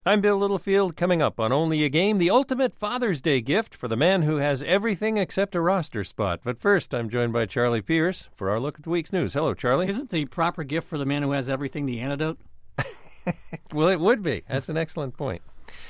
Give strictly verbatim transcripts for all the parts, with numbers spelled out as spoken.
I'm Bill Littlefield. Coming up on Only a Game, the ultimate Father's Day gift for the man who has everything except a roster spot. But first, I'm joined by Charlie Pierce for our look at the week's news. Hello, Charlie. Isn't the proper gift for the man who has everything the antidote? Well, it would be. That's an excellent point.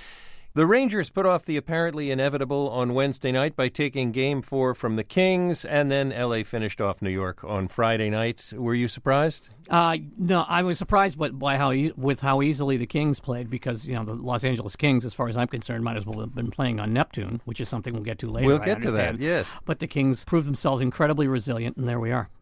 The Rangers put off the apparently inevitable on Wednesday night by taking Game four from the Kings, and then L A finished off New York on Friday night. Were you surprised? Uh, no, I was surprised by, by how e- with how easily the Kings played because, you know, the Los Angeles Kings, as far as I'm concerned, might as well have been playing on Neptune, which is something we'll get to later. We'll I get to understand. that, yes. But the Kings proved themselves incredibly resilient, and there we are.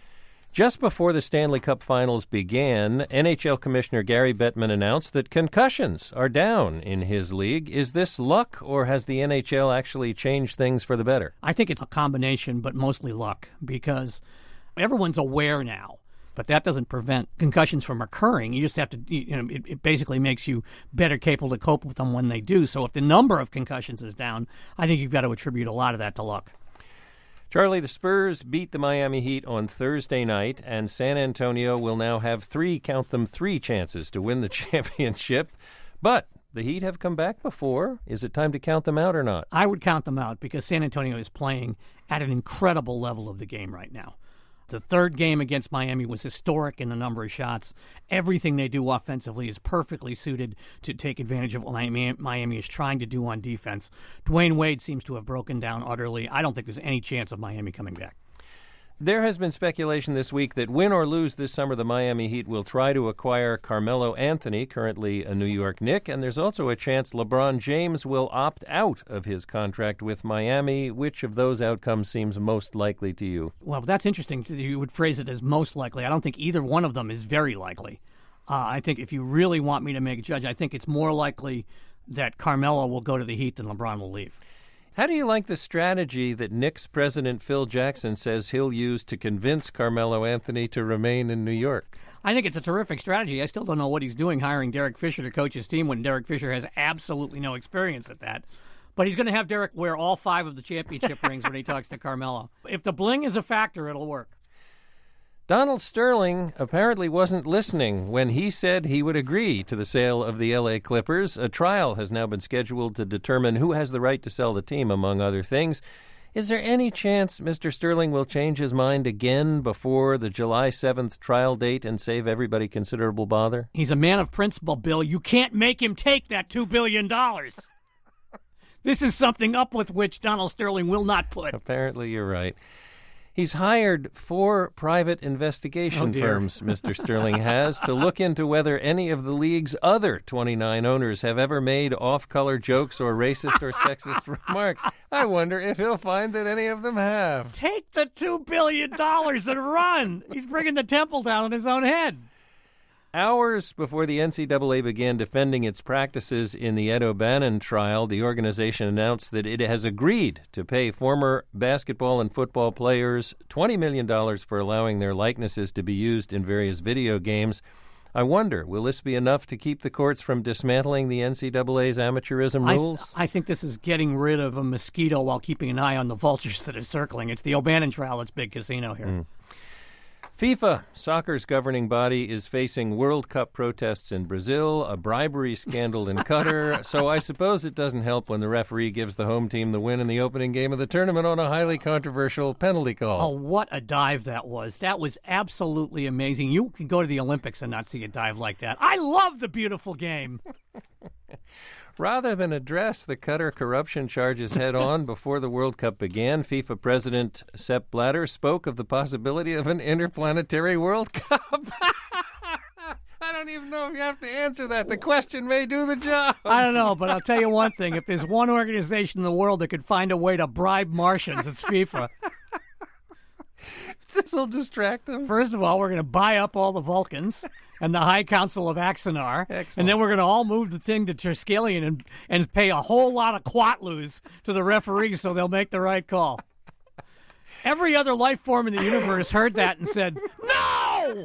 Just before the Stanley Cup Finals began, N H L Commissioner Gary Bettman announced that concussions are down in his league. Is this luck, or has the N H L actually changed things for the better? I think it's a combination, but mostly luck, because everyone's aware now. But that doesn't prevent concussions from occurring. You just have to, you know, it, it basically makes you better capable to cope with them when they do. So if the number of concussions is down, I think you've got to attribute a lot of that to luck. Charlie, the Spurs beat the Miami Heat on Thursday night, and San Antonio will now have three, count them, three chances to win the championship. But the Heat have come back before. Is it time to count them out or not? I would count them out because San Antonio is playing at an incredible level of the game right now. The third game against Miami was historic in the number of shots. Everything they do offensively is perfectly suited to take advantage of what Miami, Miami is trying to do on defense. Dwayne Wade seems to have broken down utterly. I don't think there's any chance of Miami coming back. There has been speculation this week that win or lose this summer, the Miami Heat will try to acquire Carmelo Anthony, currently a New York Knick, and there's also a chance LeBron James will opt out of his contract with Miami. Which of those outcomes seems most likely to you? Well, that's interesting. You would phrase it as most likely. I don't think either one of them is very likely. Uh, I think if you really want me to make a judge, I think it's more likely that Carmelo will go to the Heat than LeBron will leave. How do you like the strategy that Knicks president Phil Jackson says he'll use to convince Carmelo Anthony to remain in New York? I think it's a terrific strategy. I still don't know what he's doing hiring Derek Fisher to coach his team when Derek Fisher has absolutely no experience at that. But he's going to have Derek wear all five of the championship rings when he talks to Carmelo. If the bling is a factor, it'll work. Donald Sterling apparently wasn't listening when he said he would agree to the sale of the L A Clippers. A trial has now been scheduled to determine who has the right to sell the team, among other things. Is there any chance Mister Sterling will change his mind again before the July seventh trial date and save everybody considerable bother? He's a man of principle, Bill. You can't make him take that two billion dollars. This is something up with which Donald Sterling will not put. Apparently you're right. He's hired four private investigation oh, firms, Mister Sterling has, to look into whether any of the league's other twenty-nine owners have ever made off-color jokes or racist or sexist remarks. I wonder if he'll find that any of them have. Take the two billion dollars and run. He's bringing the temple down on his own head. Hours before the N C double A began defending its practices in the Ed O'Bannon trial, the organization announced that it has agreed to pay former basketball and football players twenty million dollars for allowing their likenesses to be used in various video games. I wonder, will this be enough to keep the courts from dismantling the N C double A's amateurism rules? I, I think this is getting rid of a mosquito while keeping an eye on the vultures that are circling. It's the O'Bannon trial that's big casino here. Mm. FIFA, soccer's governing body, is facing World Cup protests in Brazil, a bribery scandal in Qatar, so I suppose it doesn't help when the referee gives the home team the win in the opening game of the tournament on a highly controversial penalty call. Oh, what a dive that was. That was absolutely amazing. You can go to the Olympics and not see a dive like that. I love the beautiful game. Rather than address the Qatar corruption charges head-on before the World Cup began, FIFA President Sepp Blatter spoke of the possibility of an interplanetary World Cup. I don't even know if you have to answer that. The question may do the job. I don't know, but I'll tell you one thing. If there's one organization in the world that could find a way to bribe Martians, it's FIFA. This will distract them. First of all, we're going to buy up all the Vulcans and the High Council of Axanar, Excellent. And then we're going to all move the thing to Triskelion and, and pay a whole lot of quatloos to the referees so they'll make the right call. Every other life form in the universe heard that and said, no!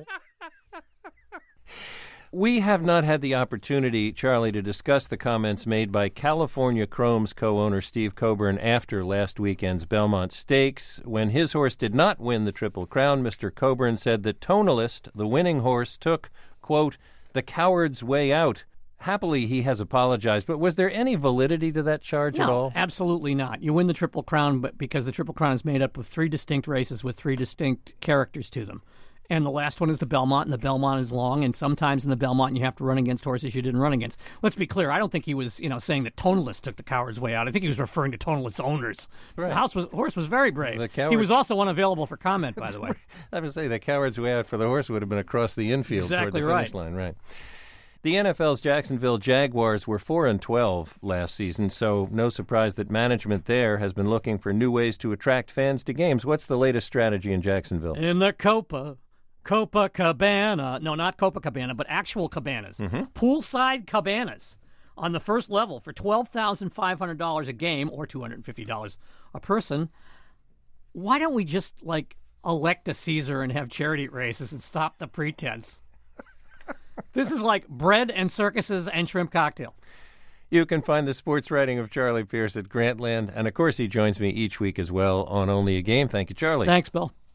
We have not had the opportunity, Charlie, to discuss the comments made by California Chrome's co-owner Steve Coburn after last weekend's Belmont Stakes. When his horse did not win the Triple Crown, Mister Coburn said that Tonalist, the winning horse, took, quote, the coward's way out. happily, he has apologized, but was there any validity to that charge no, at all? Absolutely not. You win the Triple Crown but because the Triple Crown is made up of three distinct races with three distinct characters to them. And the last one is the Belmont, and the Belmont is long, and sometimes in the Belmont you have to run against horses you didn't run against. Let's be clear, I don't think he was, you know, saying that Tonalist took the coward's way out. I think he was referring to Tonalist's owners. Right. The house was, horse was very brave. The cowards, he was also unavailable for comment, by the way. I would say the coward's way out for the horse would have been across the infield Exactly toward the finish right. line, right. The N F L's Jacksonville Jaguars were four and twelve last season, so no surprise that management there has been looking for new ways to attract fans to games. What's the latest strategy in Jacksonville? In the Copa. Copacabana. No, not Copacabana, but actual cabanas. Mm-hmm. Poolside cabanas on the first level for twelve thousand five hundred dollars a game or two hundred fifty dollars a person. Why don't we just, like, elect a Caesar and have charity races and stop the pretense? This is like bread and circuses and shrimp cocktail. You can find the sports writing of Charlie Pierce at Grantland, and of course he joins me each week as well on Only a Game. Thank you, Charlie. Thanks, Bill.